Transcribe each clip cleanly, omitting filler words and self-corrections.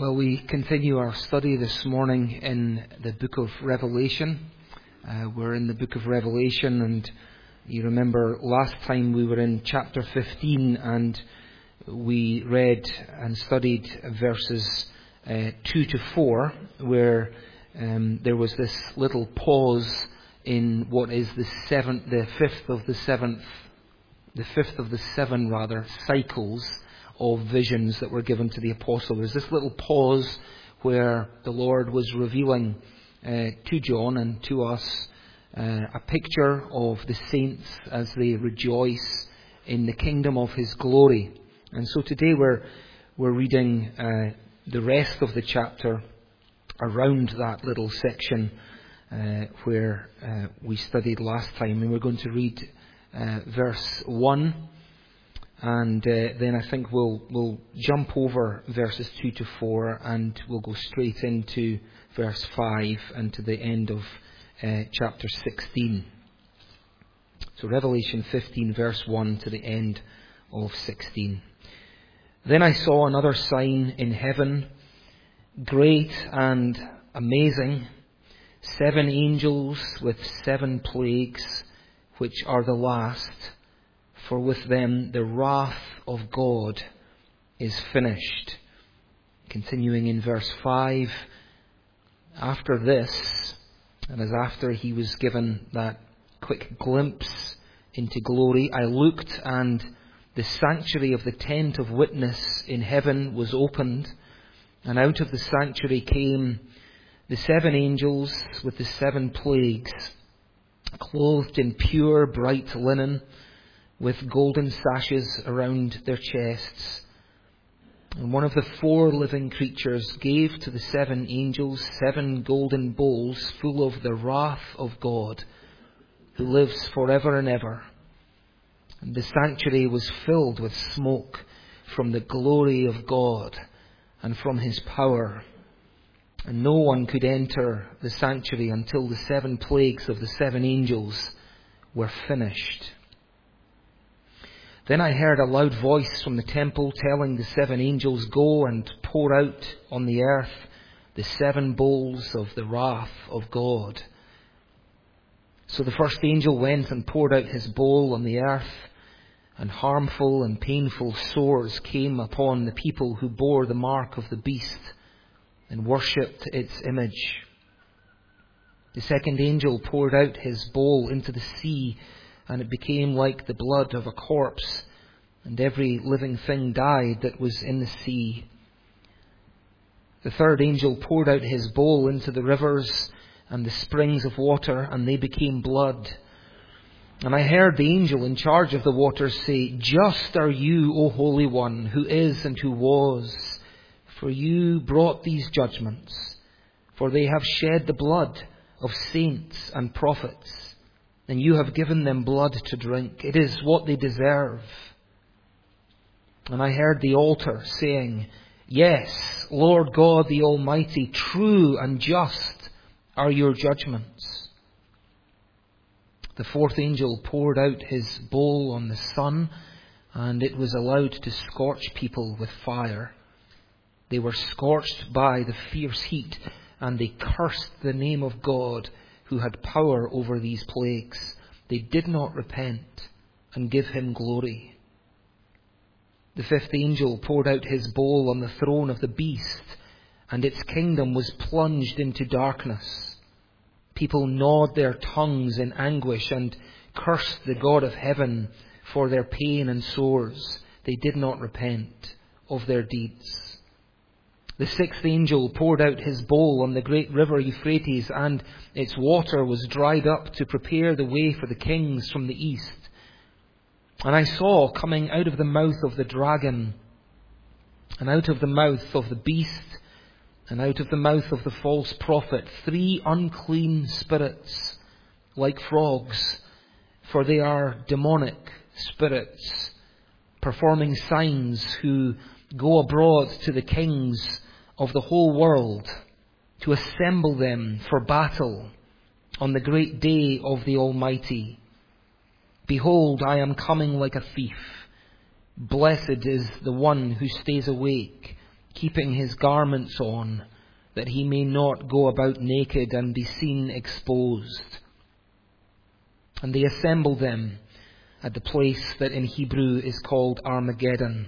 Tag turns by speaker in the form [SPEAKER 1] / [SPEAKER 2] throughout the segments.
[SPEAKER 1] Well, we continue our study this morning in the book of Revelation. We're in the book of Revelation, and you remember last time we were in chapter 15 and we read and studied verses 2 to 4, where there was this little pause in what is the fifth of the seven cycles of visions that were given to the apostle. There's this little pause where the Lord was revealing to John and to us a picture of the saints as they rejoice in the kingdom of His glory. And so today we're reading the rest of the chapter around that little section where we studied last time, and we're going to read verse 1. And then I think we'll jump over verses 2 to 4 and we'll go straight into verse 5 and to the end of chapter 16. So Revelation 15 verse 1 to the end of 16. Then I saw another sign in heaven, great and amazing, 7 angels with 7 plagues, which are the last. For with them the wrath of God is finished. Continuing in verse 5, after this, and as after he was given that quick glimpse into glory, I looked, and the sanctuary of the tent of witness in heaven was opened, and out of the sanctuary came the 7 angels with the 7 plagues, clothed in pure bright linen, with golden sashes around their chests. And one of the 4 living creatures gave to the 7 angels 7 golden bowls full of the wrath of God, who lives forever and ever. And the sanctuary was filled with smoke from the glory of God and from His power. And no one could enter the sanctuary until the 7 plagues of the 7 angels were finished. Then I heard a loud voice from the temple telling the 7 angels, go and pour out on the earth the 7 bowls of the wrath of God. So the first angel went and poured out his bowl on the earth, and harmful and painful sores came upon the people who bore the mark of the beast and worshipped its image. The second angel poured out his bowl into the sea, and it became like the blood of a corpse, and every living thing died that was in the sea. The third angel poured out his bowl into the rivers and the springs of water, and they became blood. And I heard the angel in charge of the waters say, just are you, O Holy One, who is and who was, for you brought these judgments, for they have shed the blood of saints and prophets, and you have given them blood to drink. It is what they deserve. And I heard the altar saying, yes, Lord God the Almighty, true and just are your judgments. The fourth angel poured out his bowl on the sun, and it was allowed to scorch people with fire. They were scorched by the fierce heat, and they cursed the name of God, who had power over these plagues. They did not repent and give Him glory. The fifth angel poured out his bowl on the throne of the beast, and its kingdom was plunged into darkness. People gnawed their tongues in anguish and cursed the God of heaven for their pain and sores. They did not repent of their deeds. The sixth angel poured out his bowl on the great river Euphrates, and its water was dried up to prepare the way for the kings from the east. And I saw coming out of the mouth of the dragon, and out of the mouth of the beast, and out of the mouth of the false prophet, 3 unclean spirits like frogs, for they are demonic spirits, performing signs, who go abroad to the kings of the whole world to assemble them for battle on the great day of the Almighty. Behold, I am coming like a thief. Blessed is the one who stays awake keeping his garments on, that he may not go about naked and be seen exposed. And they assembled them at the place that in Hebrew is called Armageddon.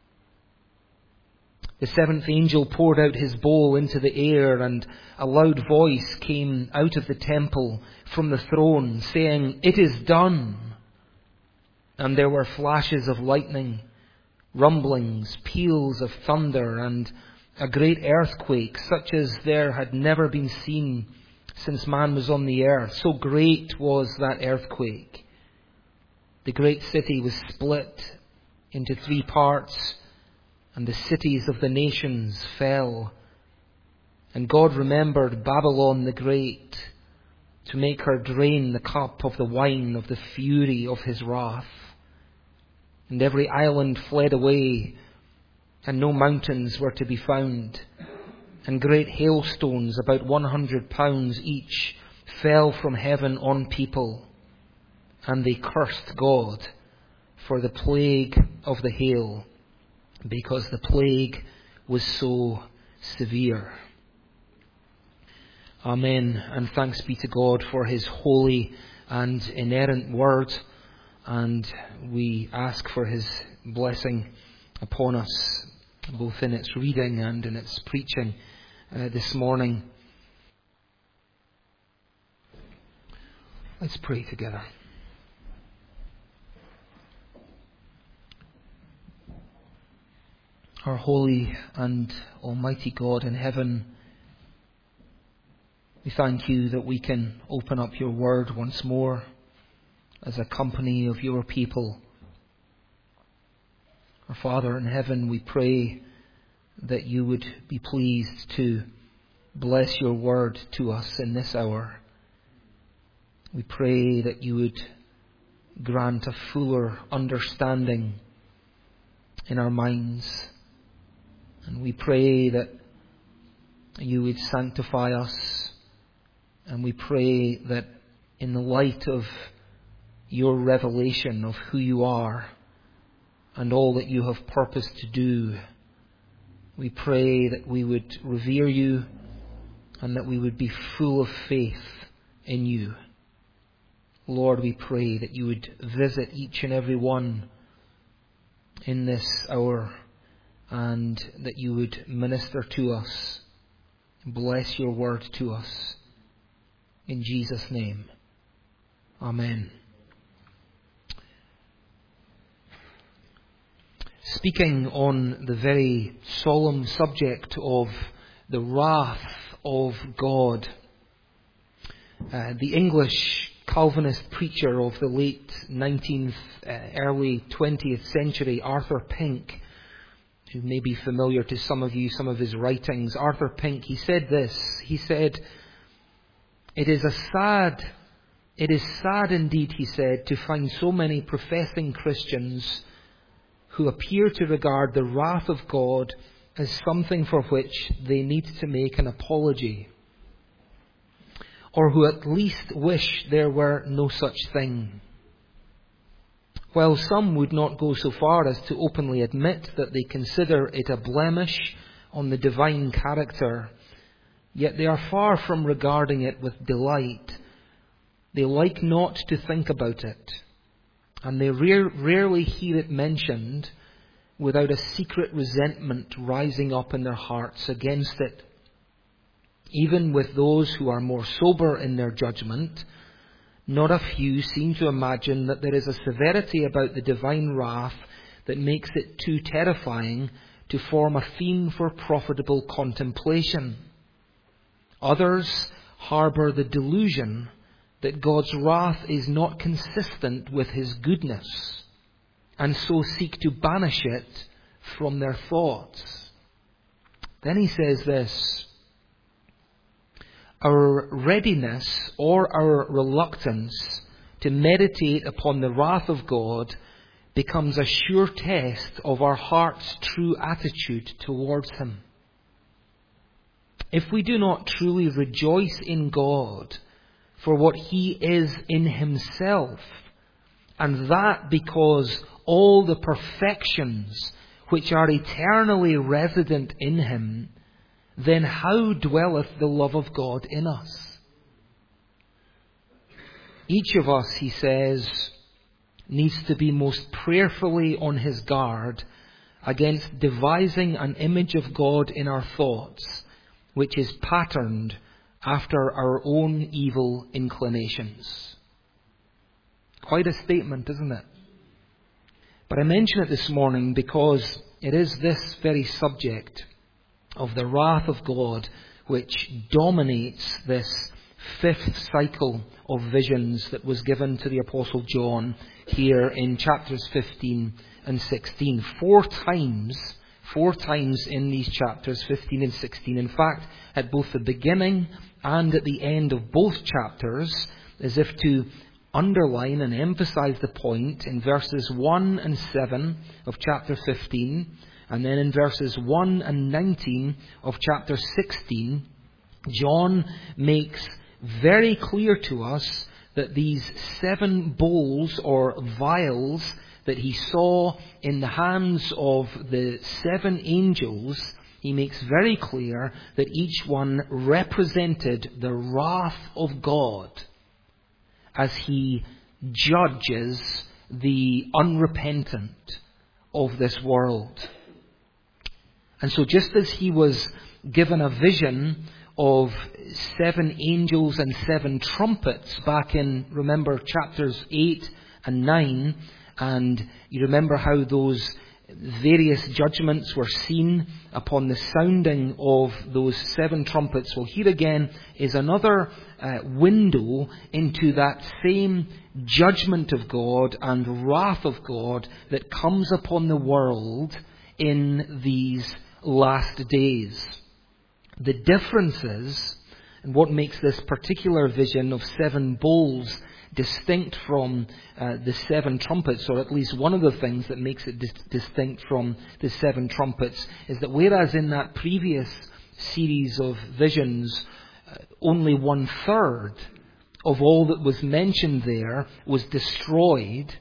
[SPEAKER 1] The seventh angel poured out his bowl into the air, and a loud voice came out of the temple from the throne, saying, "It is done." And there were flashes of lightning, rumblings, peals of thunder, and a great earthquake, such as there had never been seen since man was on the earth. So great was that earthquake. The great city was split into 3 parts, and the cities of the nations fell. And God remembered Babylon the Great, to make her drain the cup of the wine of the fury of his wrath. And every island fled away, and no mountains were to be found. And great hailstones, about 100 pounds each, fell from heaven on people. And they cursed God for the plague of the hail, because the plague was so severe. Amen. And thanks be to God for his holy and inerrant word. And we ask for his blessing upon us, both in its reading and in its preaching this morning. Let's pray together. Our holy and almighty God in heaven, we thank you that we can open up your word once more as a company of your people. Our Father in heaven, we pray that you would be pleased to bless your word to us in this hour. We pray that you would grant a fuller understanding in our minds. And we pray that you would sanctify us. And we pray that in the light of your revelation of who you are and all that you have purposed to do, we pray that we would revere you and that we would be full of faith in you. Lord, we pray that you would visit each and every one in this hour, and that you would minister to us, bless your word to us. In Jesus' name, amen. Speaking on the very solemn subject of the wrath of God, the English Calvinist preacher of the late 19th, early 20th century, Arthur Pink, who may be familiar to some of you, some of his writings. Arthur Pink, he said this. He said, It is sad indeed, he said, to find so many professing Christians who appear to regard the wrath of God as something for which they need to make an apology, or who at least wish there were no such thing. While some would not go so far as to openly admit that they consider it a blemish on the divine character, yet they are far from regarding it with delight. They like not to think about it, and they rarely hear it mentioned without a secret resentment rising up in their hearts against it. Even with those who are more sober in their judgment, not a few seem to imagine that there is a severity about the divine wrath that makes it too terrifying to form a theme for profitable contemplation. Others harbour the delusion that God's wrath is not consistent with his goodness, and so seek to banish it from their thoughts. Then he says this: our readiness or our reluctance to meditate upon the wrath of God becomes a sure test of our heart's true attitude towards him. If we do not truly rejoice in God for what he is in himself, and that because all the perfections which are eternally resident in him, then how dwelleth the love of God in us? Each of us, he says, needs to be most prayerfully on his guard against devising an image of God in our thoughts, which is patterned after our own evil inclinations. Quite a statement, isn't it? But I mention it this morning because it is this very subject of the wrath of God which dominates this fifth cycle of visions that was given to the Apostle John here in chapters 15 and 16. Four times in these chapters, 15 and 16. In fact, at both the beginning and at the end of both chapters, as if to underline and emphasize the point, in verses 1 and 7 of chapter 15, and then in verses 1 and 19 of chapter 16, John makes very clear to us that these 7 bowls or vials that he saw in the hands of the 7 angels, he makes very clear that each one represented the wrath of God as he judges the unrepentant of this world. And so just as he was given a vision of 7 angels and 7 trumpets back in, remember, chapters 8 and 9, and you remember how those various judgments were seen upon the sounding of those 7 trumpets. Well, here again is another window into that same judgment of God and wrath of God that comes upon the world in these last days. The differences, and what makes this particular vision of 7 bowls distinct from the 7 trumpets, or at least one of the things that makes it distinct from the 7 trumpets, is that whereas in that previous series of visions, only 1/3 of all that was mentioned there was destroyed,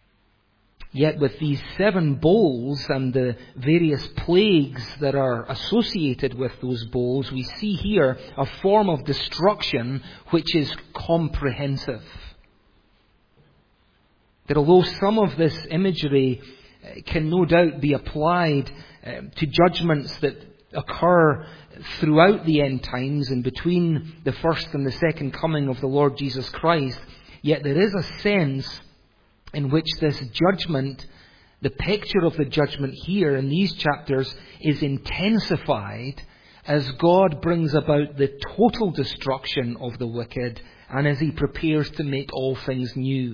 [SPEAKER 1] yet with these 7 bowls and the various plagues that are associated with those bowls, we see here a form of destruction which is comprehensive. That although some of this imagery can no doubt be applied to judgments that occur throughout the end times and between the first and the second coming of the Lord Jesus Christ, yet there is a sense in which this judgment, the picture of the judgment here in these chapters, is intensified as God brings about the total destruction of the wicked and as he prepares to make all things new.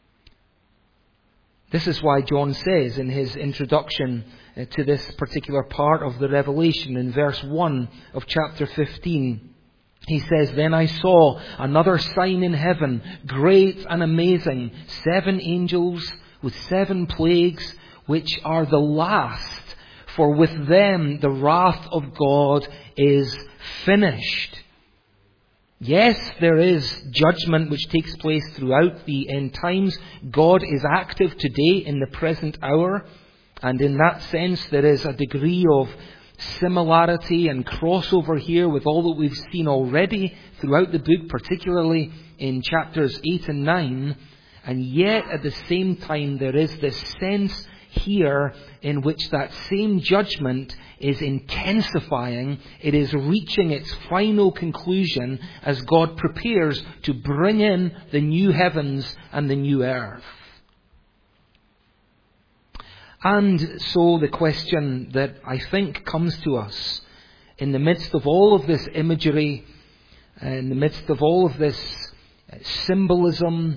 [SPEAKER 1] This is why John says in his introduction to this particular part of the Revelation in verse 1 of chapter 15, he says, "Then I saw another sign in heaven, great and amazing, 7 angels with 7 plagues, which are the last, for with them the wrath of God is finished." Yes, there is judgment which takes place throughout the end times. God is active today in the present hour. And in that sense, there is a degree of similarity and crossover here with all that we've seen already throughout the book, particularly in chapters 8 and 9. And yet, at the same time, there is this sense here in which that same judgment is intensifying. It is reaching its final conclusion as God prepares to bring in the new heavens and the new earth. And so the question that I think comes to us in the midst of all of this imagery, in the midst of all of this symbolism,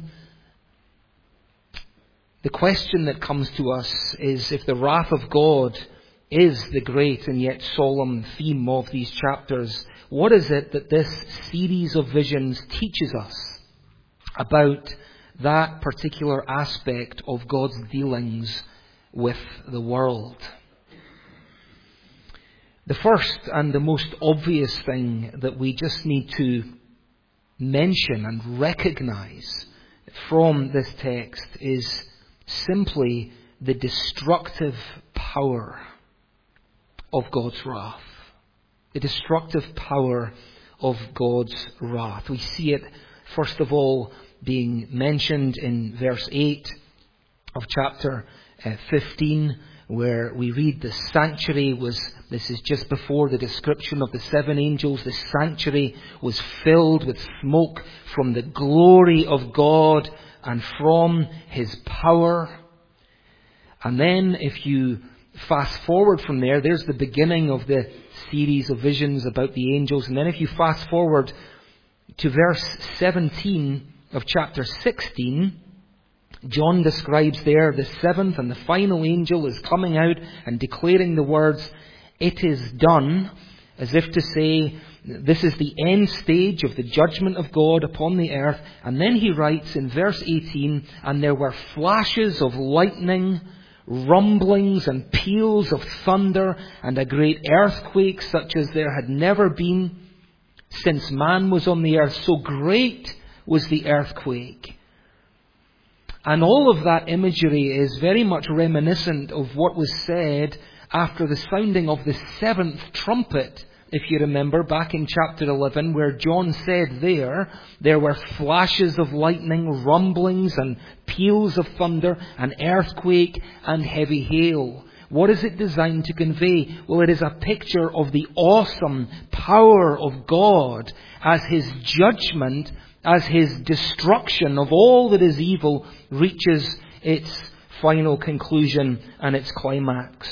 [SPEAKER 1] the question that comes to us is, if the wrath of God is the great and yet solemn theme of these chapters, what is it that this series of visions teaches us about that particular aspect of God's dealings with the world? The first and the most obvious thing that we just need to mention and recognize from this text is simply the destructive power of God's wrath. The destructive power of God's wrath. We see it, first of all, being mentioned in verse 8 of chapter 15, where we read the sanctuary was, this is just before the description of the 7 angels, the sanctuary was filled with smoke from the glory of God and from His power. And then if you fast forward from there, there's the beginning of the series of visions about the angels. And then if you fast forward to verse 17 of chapter 16, John describes there the 7th and the final angel is coming out and declaring the words, "It is done," as if to say, this is the end stage of the judgment of God upon the earth. And then he writes in verse 18, "And there were flashes of lightning, rumblings and peals of thunder, and a great earthquake such as there had never been since man was on the earth. So great was the earthquake." And all of that imagery is very much reminiscent of what was said after the sounding of the 7th trumpet, if you remember, back in chapter 11, where John said there were flashes of lightning, rumblings and peals of thunder, an earthquake and heavy hail. What is it designed to convey? Well, it is a picture of the awesome power of God as His judgment, as His destruction of all that is evil reaches its final conclusion and its climax.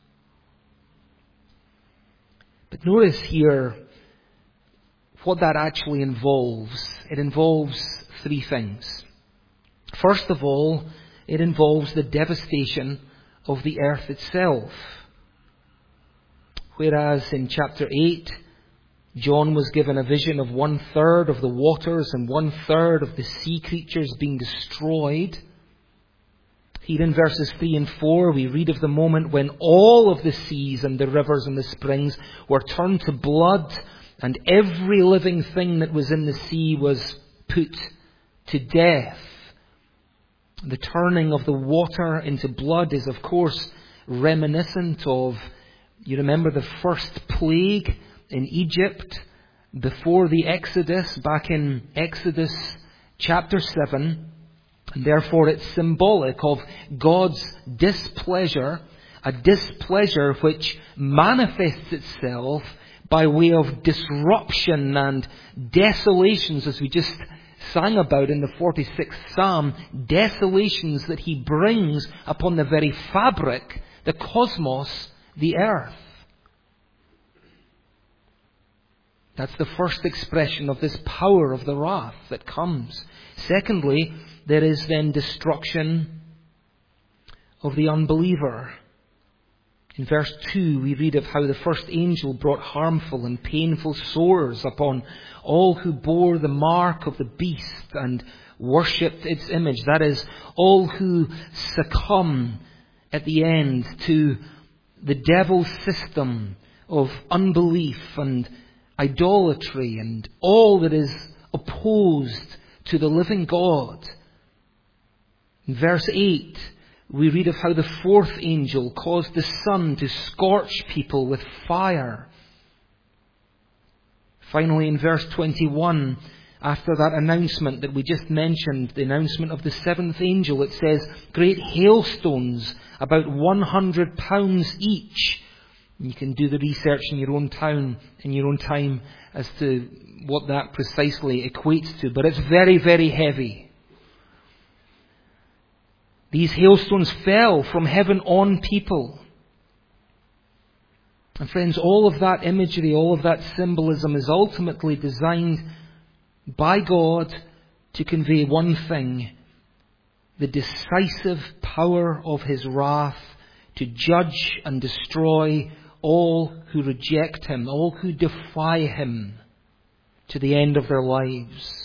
[SPEAKER 1] But notice here what that actually involves. It involves 3 things. First of all, it involves the devastation of the earth itself. Whereas in chapter 8, John was given a vision of 1/3 of the waters and 1/3 of the sea creatures being destroyed. Here in verses 3 and 4, we read of the moment when all of the seas and the rivers and the springs were turned to blood, and every living thing that was in the sea was put to death. The turning of the water into blood is, of course, reminiscent of, you remember the first plague in Egypt before the Exodus, back in Exodus chapter 7. And therefore it's symbolic of God's displeasure, a displeasure which manifests itself by way of disruption and desolations, as we just sang about in the 46th Psalm, desolations that He brings upon the very fabric, the cosmos, the earth. That's the first expression of this power of the wrath that comes. Secondly, there is then destruction of the unbeliever. In verse 2, we read of how the first angel brought harmful and painful sores upon all who bore the mark of the beast and worshipped its image. That is, all who succumb at the end to the devil's system of unbelief and idolatry and all that is opposed to the living God. In verse 8, we read of how the 4th angel caused the sun to scorch people with fire. Finally, in verse 21, after that announcement that we just mentioned, the announcement of the 7th angel, it says, great hailstones, about 100 pounds each. You can do the research in your own town, in your own time, as to what that precisely equates to. But it's very, very heavy. These hailstones fell from heaven on people. And friends, all of that imagery, all of that symbolism is ultimately designed by God to convey one thing: the decisive power of His wrath to judge and destroy all who reject Him, all who defy Him to the end of their lives.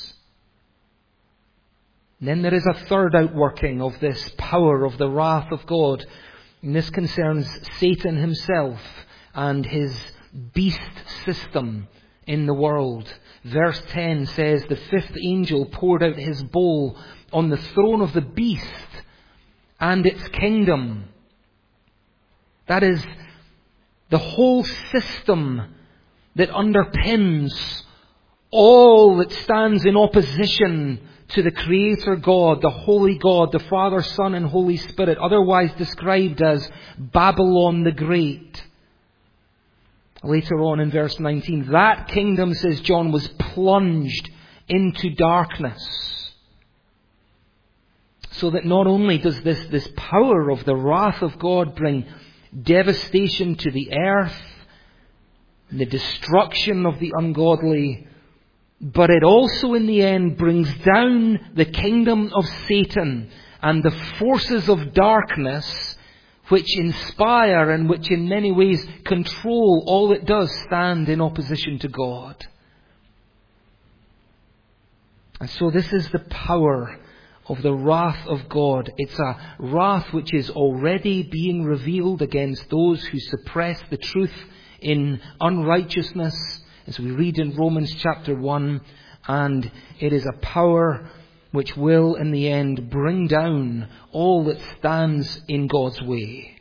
[SPEAKER 1] And then there is a third outworking of this power of the wrath of God. And this concerns Satan himself and his beast system in the world. Verse 10 says, the 5th angel poured out his bowl on the throne of the beast, and its kingdom. That is the whole system that underpins all that stands in opposition to the Creator God, the Holy God, the Father, Son, and Holy Spirit, otherwise described as Babylon the Great. Later on in verse 19, that kingdom, says John, was plunged into darkness. So that not only does this power of the wrath of God bring devastation to the earth, the destruction of the ungodly, but it also in the end brings down the kingdom of Satan and the forces of darkness which inspire and which in many ways control all that does stand in opposition to God. And so this is the power of the wrath of God. It's a wrath which is already being revealed against those who suppress the truth in unrighteousness, as we read in Romans chapter 1, and it is a power which will in the end bring down all that stands in God's way.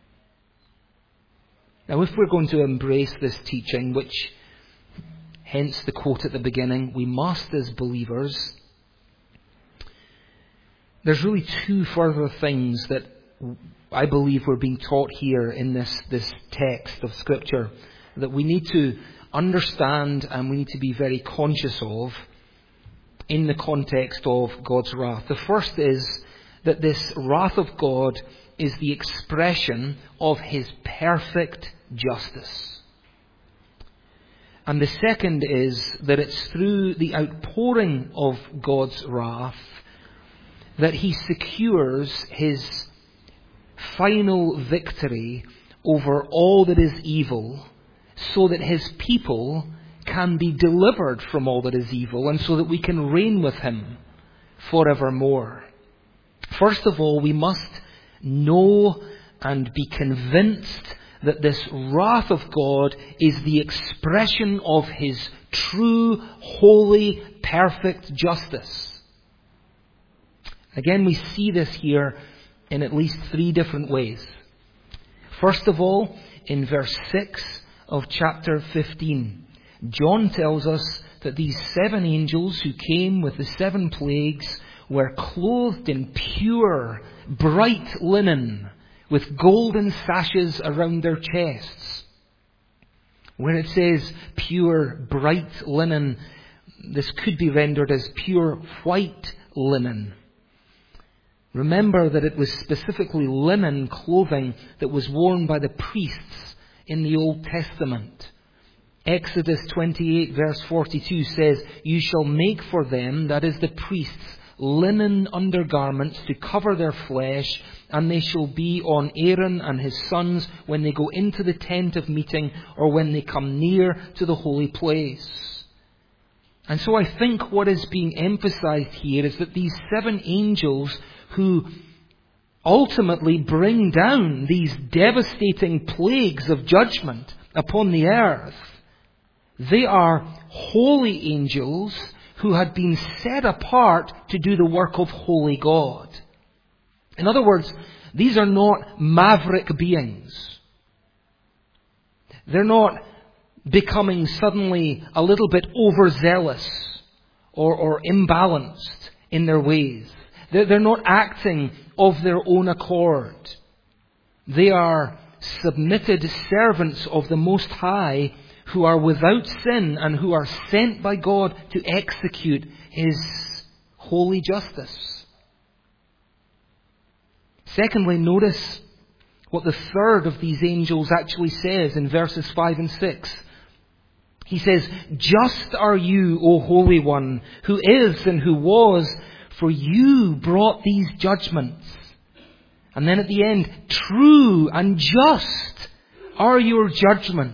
[SPEAKER 1] Now, if we're going to embrace this teaching, which hence the quote at the beginning, we must as believers, there's really two further things that I believe we're being taught here in this text of Scripture that we need to understand and we need to be very conscious of in the context of God's wrath. The first is that this wrath of God is the expression of His perfect justice. And the second is that it's through the outpouring of God's wrath that He secures His final victory over all that is evil, so that His people can be delivered from all that is evil, and so that we can reign with Him forevermore. First of all, we must know and be convinced that this wrath of God is the expression of His true, holy, perfect justice. Again, we see this here in at least three different ways. First of all, in verse 6 of chapter 15, John tells us that these 7 angels who came with the 7 plagues were clothed in pure, bright linen with golden sashes around their chests. Where it says pure, bright linen, this could be rendered as pure white linen. Remember that it was specifically linen clothing that was worn by the priests in the Old Testament. Exodus 28 verse 42 says, "You shall make for them," that is the priests, "linen undergarments to cover their flesh, and they shall be on Aaron and his sons when they go into the tent of meeting or when they come near to the holy place." And so I think what is being emphasized here is that these 7 angels who ultimately bring down these devastating plagues of judgment upon the earth, they are holy angels who had been set apart to do the work of holy God. In other words, these are not maverick beings. They're not becoming suddenly a little bit overzealous or imbalanced in their ways. They're not acting of their own accord. They are submitted servants of the Most High who are without sin and who are sent by God to execute His holy justice. Secondly, notice what the third of these angels actually says in verses 5 and 6. He says, "Just are you, O Holy One, who is and who was, for you brought these judgments." And then at the end, "True and just are your judgments."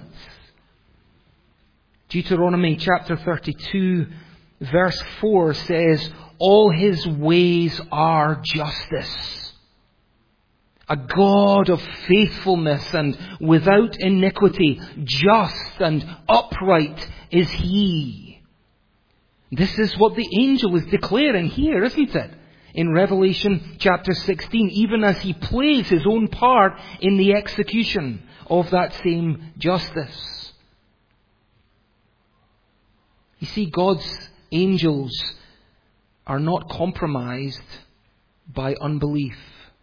[SPEAKER 1] Deuteronomy chapter 32 verse 4 says, "All His ways are justice." A God of faithfulness and without iniquity, just and upright is He. This is what the angel is declaring here, isn't it? in Revelation chapter 16, even as he plays his own part in the execution of that same justice. You see, God's angels are not compromised by unbelief.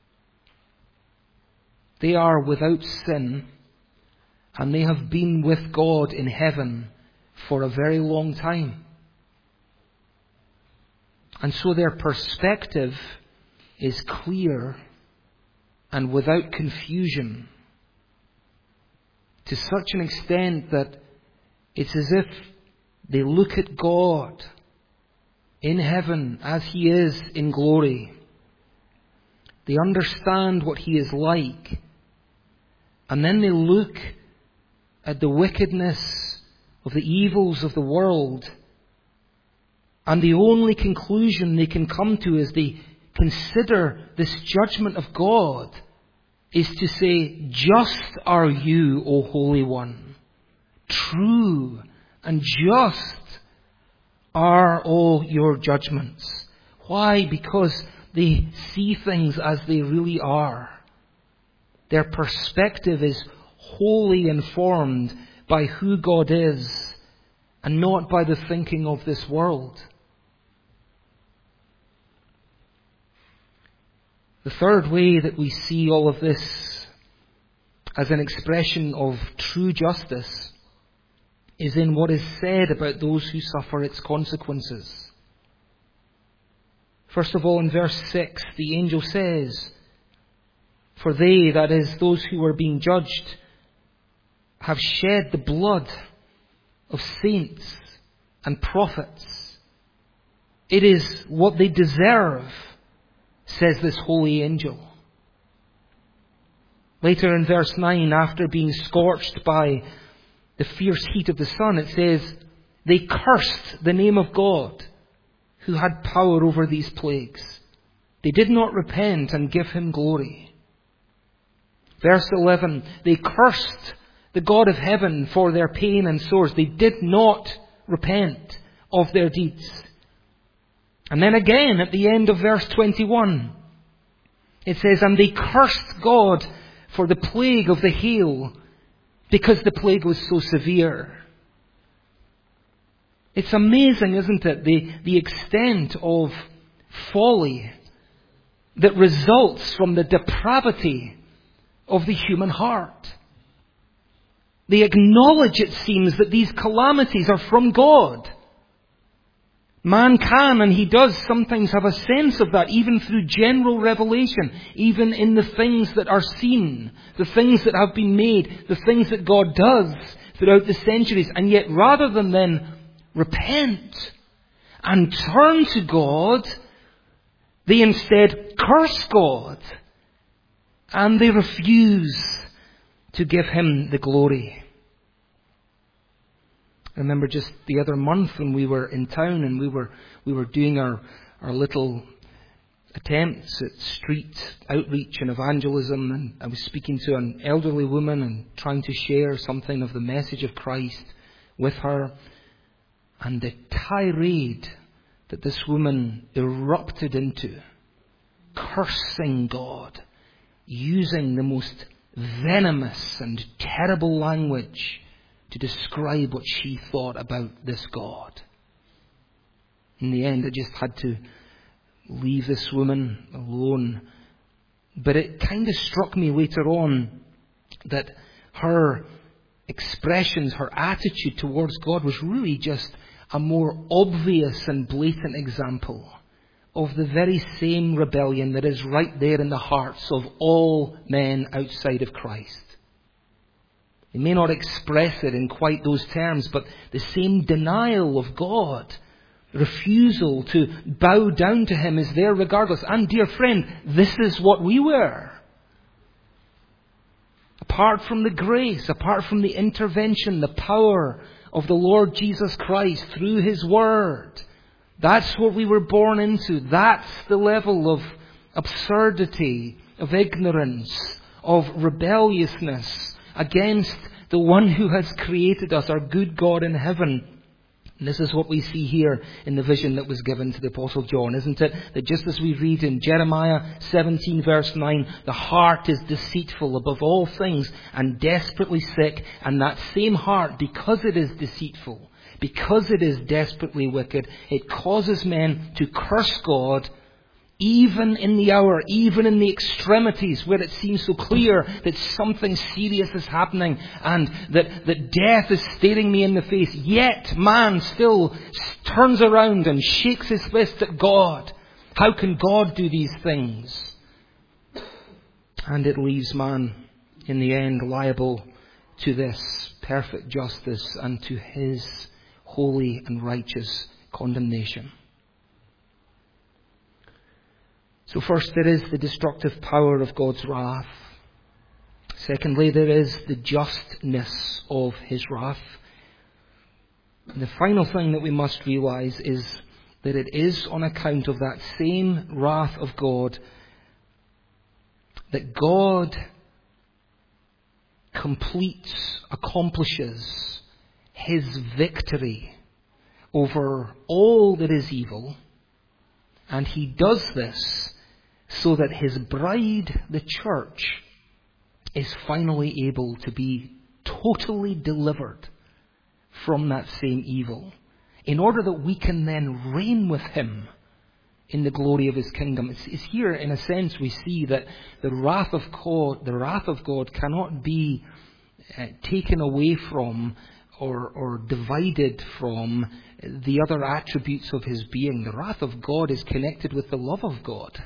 [SPEAKER 1] They are without sin, and they have been with God in heaven for a very long time. And so their perspective is clear and without confusion, to such an extent that it's as if they look at God in heaven as He is in glory. They understand what He is like. And then they look at the wickedness of the evils of the world. And the only conclusion they can come to as they consider this judgment of God is to say, just are you, O Holy One. True and just are all your judgments. Why? Because they see things as they really are. Their perspective is wholly informed by who God is and not by the thinking of this world. The third way that we see all of this as an expression of true justice is in what is said about those who suffer its consequences. First of all, in verse 6, the angel says, "For they," that is, those who are being judged, "have shed the blood of saints and prophets." It is what they deserve, says this holy angel. Later in verse 9, after being scorched by the fierce heat of the sun, it says, "They cursed the name of God who had power over these plagues. They did not repent and give Him glory." Verse 11, "They cursed the God of heaven for their pain and sores." They did not repent of their deeds. And then again at the end of verse 21, it says, "And they cursed God for the plague of the hail, because the plague was so severe." It's amazing, isn't it, the extent of folly that results from the depravity of the human heart. They acknowledge, it seems, that these calamities are from God. Man can, and he does, sometimes have a sense of that, even through general revelation, even in the things that are seen, the things that have been made, the things that God does throughout the centuries. And yet, rather than then repent and turn to God, they instead curse God, and they refuse to give Him the glory. I remember just the other month when we were in town and we were doing our little attempts at street outreach and evangelism, and I was speaking to an elderly woman and trying to share something of the message of Christ with her, and the tirade that this woman erupted into, cursing God, using the most venomous and terrible language to describe what she thought about this God. In the end, I just had to leave this woman alone. But it kind of struck me later on that her expressions, her attitude towards God was really just a more obvious and blatant example of the very same rebellion that is right there in the hearts of all men outside of Christ. They may not express it in quite those terms, but the same denial of God, refusal to bow down to Him is there regardless. And dear friend, this is what we were. Apart from the grace, apart from the intervention, the power of the Lord Jesus Christ through His Word, that's what we were born into. That's the level of absurdity, of ignorance, of rebelliousness against the one who has created us, our good God in heaven. And this is what we see here in the vision that was given to the Apostle John, isn't it? That just as we read in Jeremiah 17 verse 9, the heart is deceitful above all things and desperately sick. And that same heart, because it is deceitful, because it is desperately wicked, it causes men to curse God even in the hour, even in the extremities where it seems so clear that something serious is happening and that death is staring me in the face. Yet man still turns around and shakes his fist at God. How can God do these things? And it leaves man in the end liable to this perfect justice and to his holy and righteous condemnation. So first, there is the destructive power of God's wrath. Secondly, there is the justness of his wrath. And the final thing that we must realize is that it is on account of that same wrath of God that God accomplishes his victory over all that is evil. And he does this so that his bride, the church, is finally able to be totally delivered from that same evil, in order that we can then reign with him in the glory of his kingdom. It's here, in a sense, we see that the wrath of God cannot be taken away from or divided from the other attributes of his being. The wrath of God is connected with the love of God.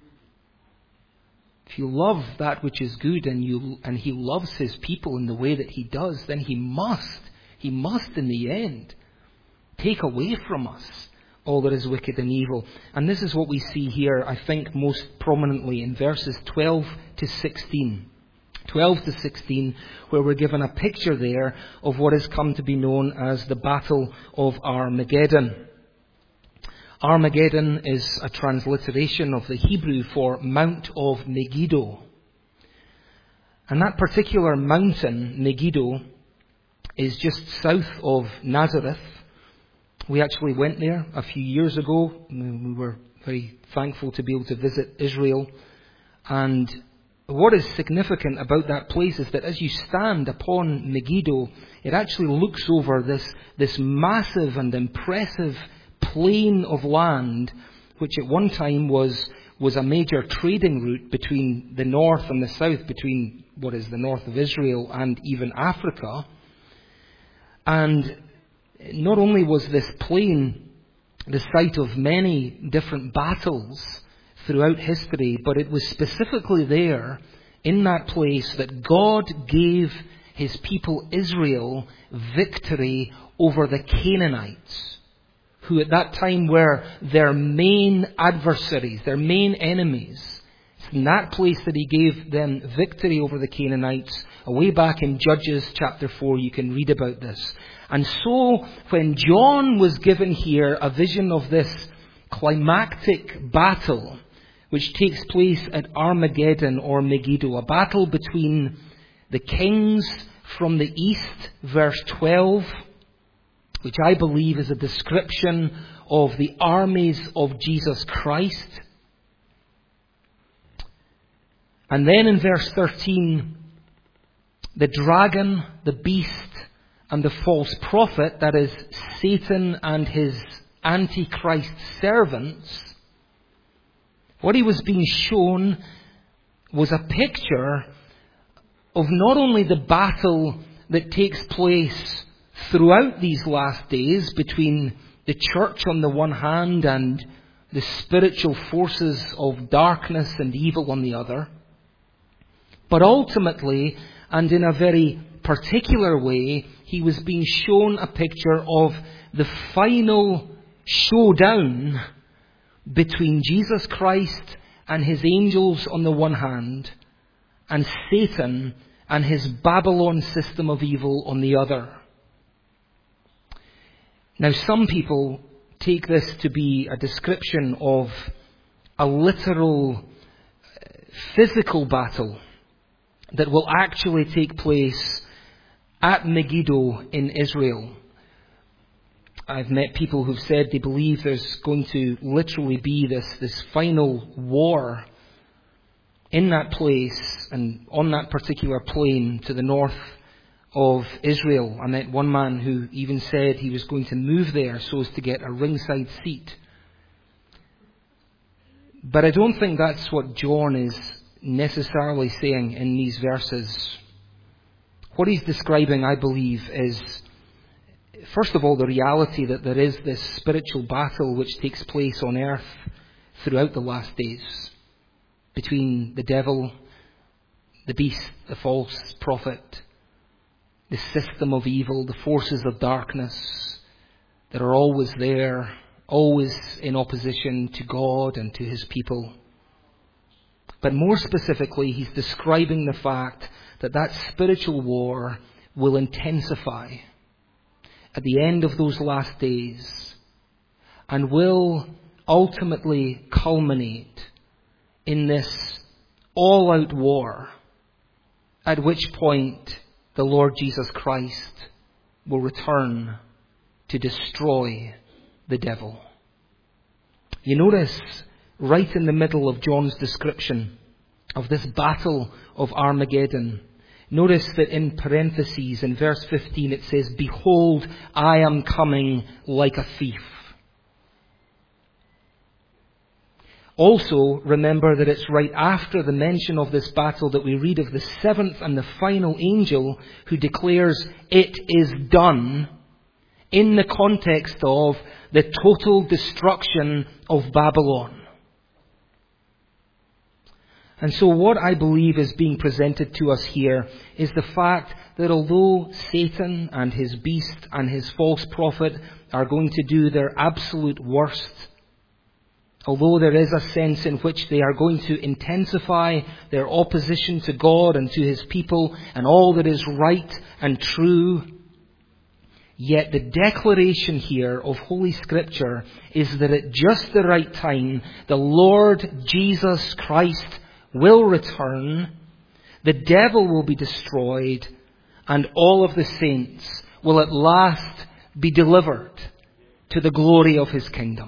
[SPEAKER 1] If you love that which is good and he loves his people in the way that he does, then he must in the end take away from us all that is wicked and evil. And this is what we see here, I think, most prominently in verses 12 to 16. 12 to 16, where we're given a picture there of what has come to be known as the Battle of Armageddon. Armageddon is a transliteration of the Hebrew for Mount of Megiddo. And that particular mountain, Megiddo, is just south of Nazareth. We actually went there a few years ago. We were very thankful to be able to visit Israel. And what is significant about that place is that as you stand upon Megiddo, it actually looks over this massive and impressive plain of land, which at one time was a major trading route between the north and the south, between what is the north of Israel and even Africa. And not only was this plain the site of many different battles throughout history, but it was specifically there, in that place, that God gave his people Israel victory over the Canaanites, who at that time were their main adversaries, their main enemies. It's in that place that he gave them victory over the Canaanites. Way back in Judges chapter 4, you can read about this. And so, when John was given here a vision of this climactic battle, which takes place at Armageddon or Megiddo, a battle between the kings from the east, verse 12, which I believe is a description of the armies of Jesus Christ. And then in verse 13, the dragon, the beast, and the false prophet, that is Satan and his Antichrist servants, what he was being shown was a picture of not only the battle that takes place throughout these last days between the church on the one hand and the spiritual forces of darkness and evil on the other, but ultimately, and in a very particular way, he was being shown a picture of the final showdown between Jesus Christ and his angels on the one hand, and Satan and his Babylon system of evil on the other. Now, some people take this to be a description of a literal physical battle that will actually take place at Megiddo in Israel. I've met people who've said they believe there's going to literally be this final war in that place and on that particular plain to the north of Israel. I met one man who even said he was going to move there so as to get a ringside seat. But I don't think that's what John is necessarily saying in these verses. What he's describing, I believe, is, first of all, the reality that there is this spiritual battle which takes place on earth throughout the last days between the devil, the beast, the false prophet, the system of evil, the forces of darkness that are always there, always in opposition to God and to His people. But more specifically, he's describing the fact that that spiritual war will intensify at the end of those last days and will ultimately culminate in this all-out war, at which point the Lord Jesus Christ will return to destroy the devil. You notice right in the middle of John's description of this battle of Armageddon, notice that in parentheses in verse 15 it says, "Behold, I am coming like a thief." Also, remember that it's right after the mention of this battle that we read of the seventh and the final angel who declares, "It is done," in the context of the total destruction of Babylon. And so what I believe is being presented to us here is the fact that although Satan and his beast and his false prophet are going to do their absolute worst, although there is a sense in which they are going to intensify their opposition to God and to His people and all that is right and true, yet the declaration here of Holy Scripture is that at just the right time, the Lord Jesus Christ will return, the devil will be destroyed, and all of the saints will at last be delivered to the glory of His kingdom.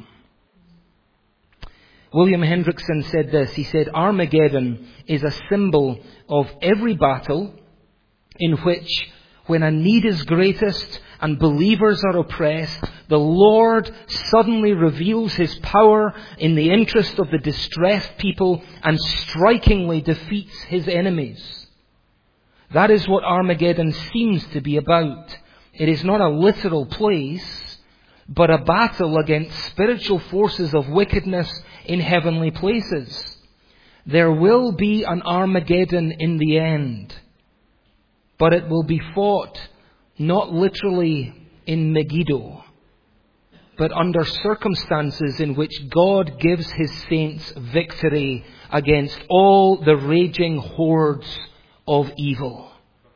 [SPEAKER 1] William Hendrickson said this. He said, "Armageddon is a symbol of every battle in which, when a need is greatest and believers are oppressed, the Lord suddenly reveals His power in the interest of the distressed people and strikingly defeats His enemies." That is what Armageddon seems to be about. It is not a literal place, but a battle against spiritual forces of wickedness in heavenly places. There will be an Armageddon in the end, but it will be fought not literally in Megiddo, but under circumstances in which God gives His saints victory against all the raging hordes of evil.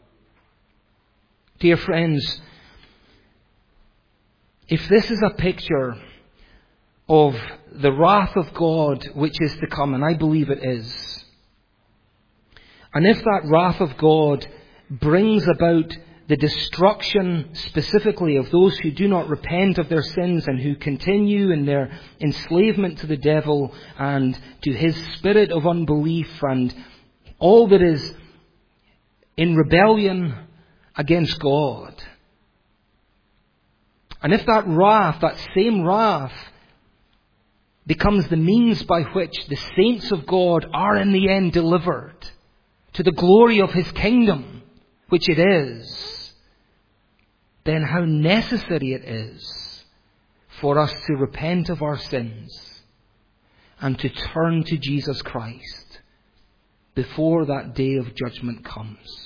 [SPEAKER 1] Dear friends, if this is a picture of the wrath of God which is to come, and I believe it is, and if that wrath of God brings about the destruction specifically of those who do not repent of their sins and who continue in their enslavement to the devil and to his spirit of unbelief and all that is in rebellion against God, and if that wrath, that same wrath, becomes the means by which the saints of God are in the end delivered to the glory of His kingdom, which it is, then how necessary it is for us to repent of our sins and to turn to Jesus Christ before that day of judgment comes.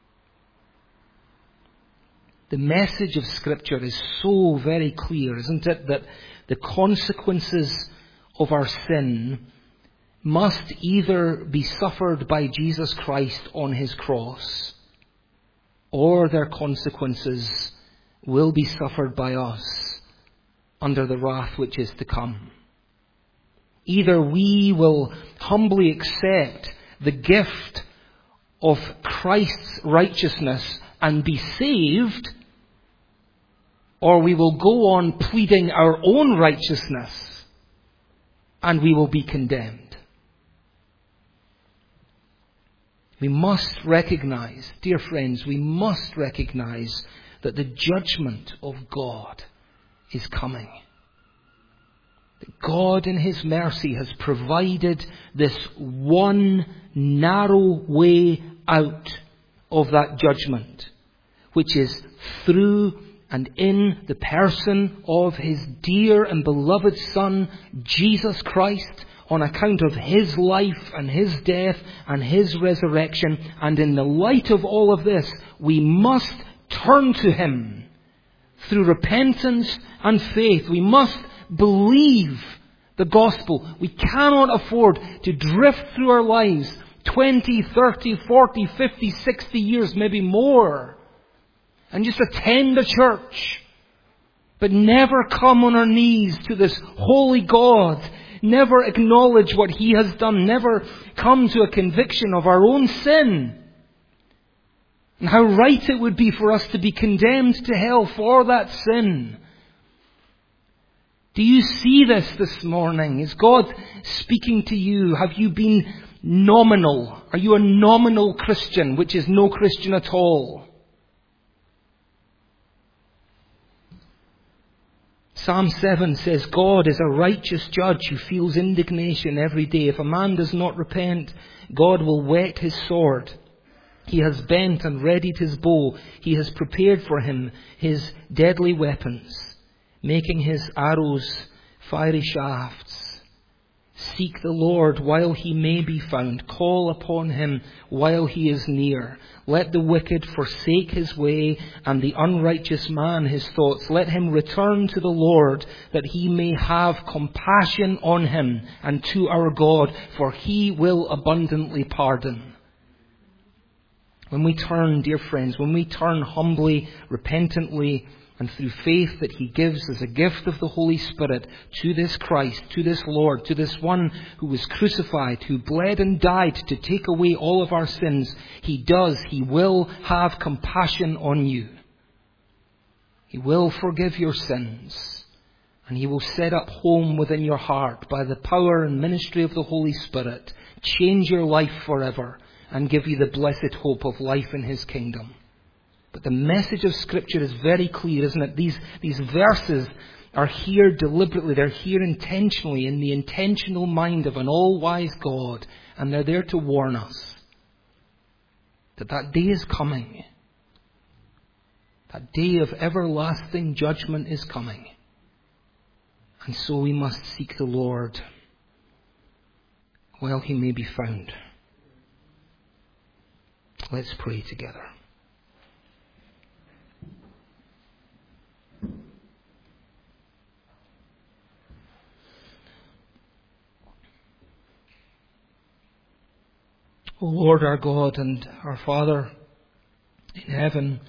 [SPEAKER 1] The message of Scripture is so very clear, isn't it, that the consequences of our sin must either be suffered by Jesus Christ on His cross, or their consequences will be suffered by us under the wrath which is to come. Either we will humbly accept the gift of Christ's righteousness and be saved, or we will go on pleading our own righteousness, and we will be condemned. We must recognize, dear friends, we must recognize that the judgment of God is coming. That God in His mercy has provided this one narrow way out of that judgment, which is through and in the person of His dear and beloved Son, Jesus Christ, on account of His life and His death and His resurrection. And in the light of all of this, we must turn to Him through repentance and faith. We must believe the gospel. We cannot afford to drift through our lives 20, 30, 40, 50, 60 years, maybe more, and just attend a church, but never come on our knees to this holy God, never acknowledge what He has done, never come to a conviction of our own sin. And how right it would be for us to be condemned to hell for that sin. Do you see this morning? Is God speaking to you? Have you been nominal? Are you a nominal Christian, which is no Christian at all? Psalm 7 says, God is a righteous judge who feels indignation every day. If a man does not repent, God will whet his sword. He has bent and readied his bow. He has prepared for him his deadly weapons, making his arrows fiery shafts. Seek the Lord while He may be found. Call upon Him while He is near. Let the wicked forsake his way, and the unrighteous man his thoughts. Let him return to the Lord, that He may have compassion on him, and to our God, for He will abundantly pardon. When we turn, dear friends, when we turn humbly, repentantly, and through faith that He gives as a gift of the Holy Spirit to this Christ, to this Lord, to this one who was crucified, who bled and died to take away all of our sins, He will have compassion on you. He will forgive your sins, and He will set up home within your heart by the power and ministry of the Holy Spirit, change your life forever, and give you the blessed hope of life in His kingdom. But the message of Scripture is very clear, isn't it? These verses are here deliberately. They're here intentionally in the intentional mind of an all-wise God. And they're there to warn us that day is coming. That day of everlasting judgment is coming. And so we must seek the Lord while He may be found. Let's pray together. O Lord our God and our Father in heaven,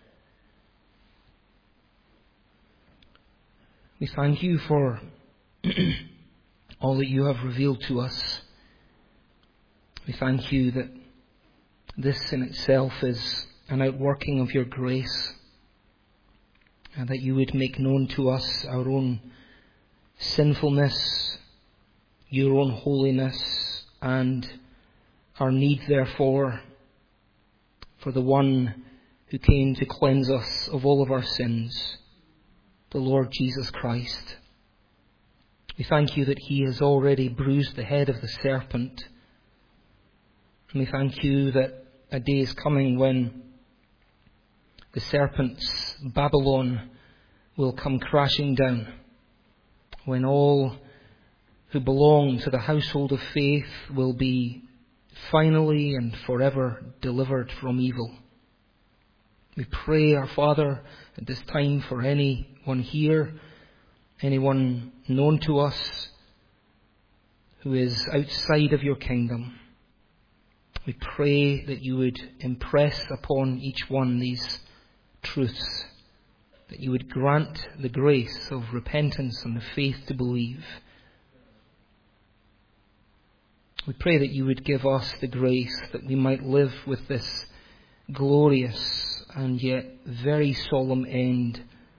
[SPEAKER 1] we thank You for all that You have revealed to us. We thank You that this in itself is an outworking of Your grace, and that You would make known to us our own sinfulness, Your own holiness, and our need, therefore, for the one who came to cleanse us of all of our sins, the Lord Jesus Christ. We thank You that He has already bruised the head of the serpent. And we thank You that a day is coming when the serpent's Babylon will come crashing down, when all who belong to the household of faith will be finally and forever delivered from evil. We pray, our Father, at this time for anyone here, anyone known to us who is outside of Your kingdom. We pray that You would impress upon each one these truths, that You would grant the grace of repentance and the faith to believe. We pray that You would give us the grace that we might live with this glorious and yet very solemn end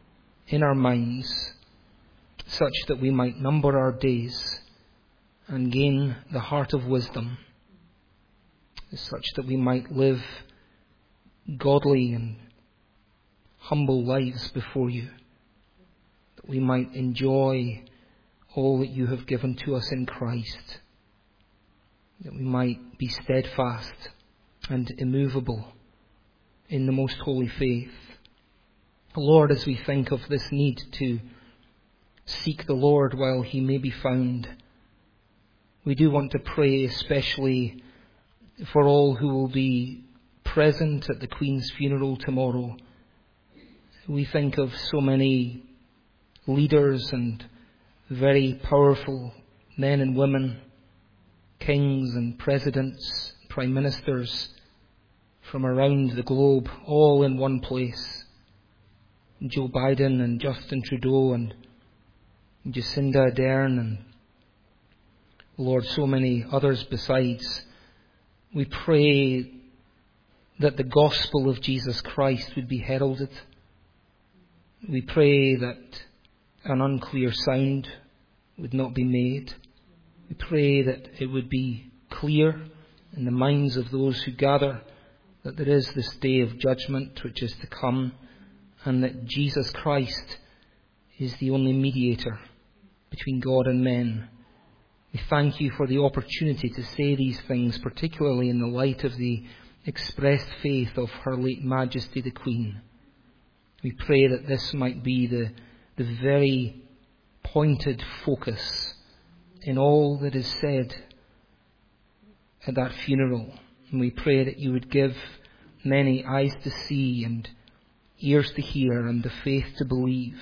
[SPEAKER 1] in our minds, such that we might number our days and gain the heart of wisdom, such that we might live godly and humble lives before you, that we might enjoy all that you have given to us in Christ, that we might be steadfast and immovable in the most holy faith. Lord, as we think of this need to seek the Lord while he may be found, we do want to pray especially for all who will be present at the Queen's funeral tomorrow. We think of so many leaders and very powerful men and women, kings and presidents, prime ministers from around the globe, all in one place. Joe Biden and Justin Trudeau and Jacinda Ardern and, Lord, so many others besides. We pray that the gospel of Jesus Christ would be heralded. We pray that an unclear sound would not be made. We pray that it would be clear in the minds of those who gather that there is this day of judgment which is to come, and that Jesus Christ is the only mediator between God and men. We thank you for the opportunity to say these things, particularly in the light of the expressed faith of Her late Majesty the Queen. We pray that this might be the very pointed focus in all that is said at that funeral. And we pray that you would give many eyes to see and ears to hear and the faith to believe.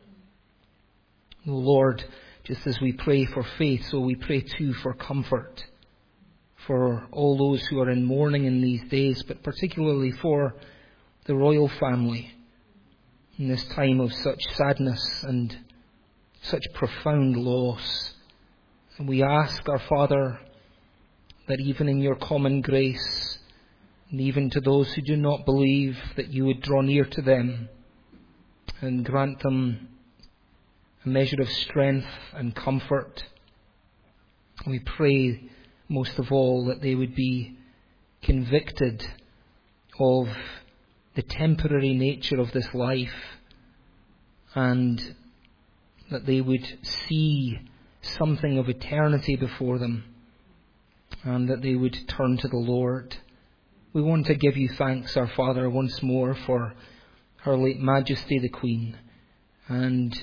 [SPEAKER 1] Lord, just as we pray for faith, so we pray too for comfort for all those who are in mourning in these days, but particularly for the royal family in this time of such sadness and such profound loss. And we ask, our Father, that even in your common grace, and even to those who do not believe, that you would draw near to them and grant them a measure of strength and comfort. We pray most of all that they would be convicted of the temporary nature of this life, and that they would see something of eternity before them, and that they would turn to the Lord. We want to give you thanks, our Father, once more for Her late Majesty the Queen, and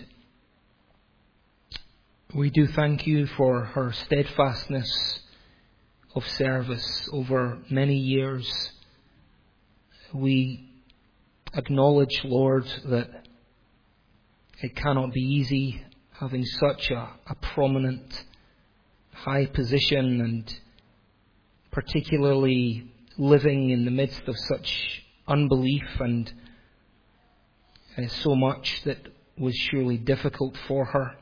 [SPEAKER 1] we do thank you for her steadfastness of service over many years. We acknowledge, Lord, that it cannot be easy having such a prominent, high position, and particularly living in the midst of such unbelief and so much that was surely difficult for her.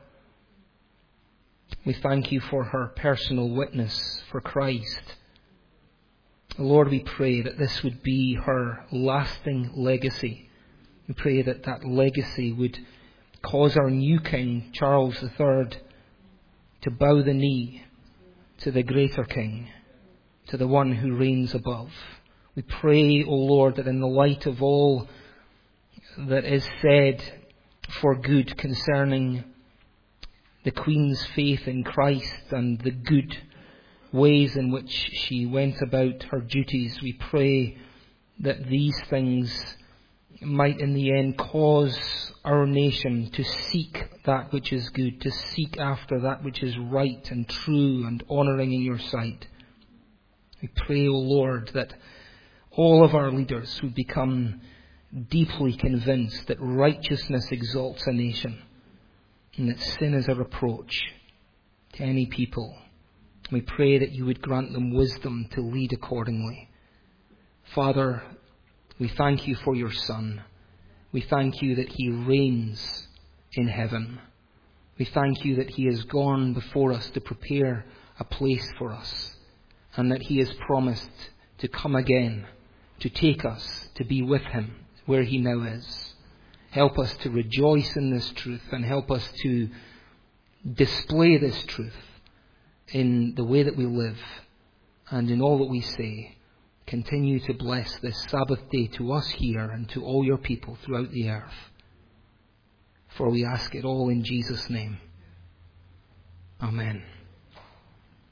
[SPEAKER 1] We thank you for her personal witness for Christ. Lord, we pray that this would be her lasting legacy. We pray that that legacy would cause our new King, Charles III, to bow the knee to the greater King, to the one who reigns above. We pray, O Lord, that in the light of all that is said for good concerning the Queen's faith in Christ and the good ways in which she went about her duties, we pray that these things might in the end cause our nation to seek that which is good, to seek after that which is right and true and honouring in your sight. We pray, O Lord, that all of our leaders would become deeply convinced that righteousness exalts a nation and that sin is a reproach to any people. We pray that you would grant them wisdom to lead accordingly. Father, we thank you for your Son. We thank you that he reigns in heaven. We thank you that he has gone before us to prepare a place for us, and that he has promised to come again, to take us to be with him where he now is. Help us to rejoice in this truth, and help us to display this truth in the way that we live and in all that we say. Continue to bless this Sabbath day to us here and to all your people throughout the earth. For we ask it all in Jesus' name. Amen.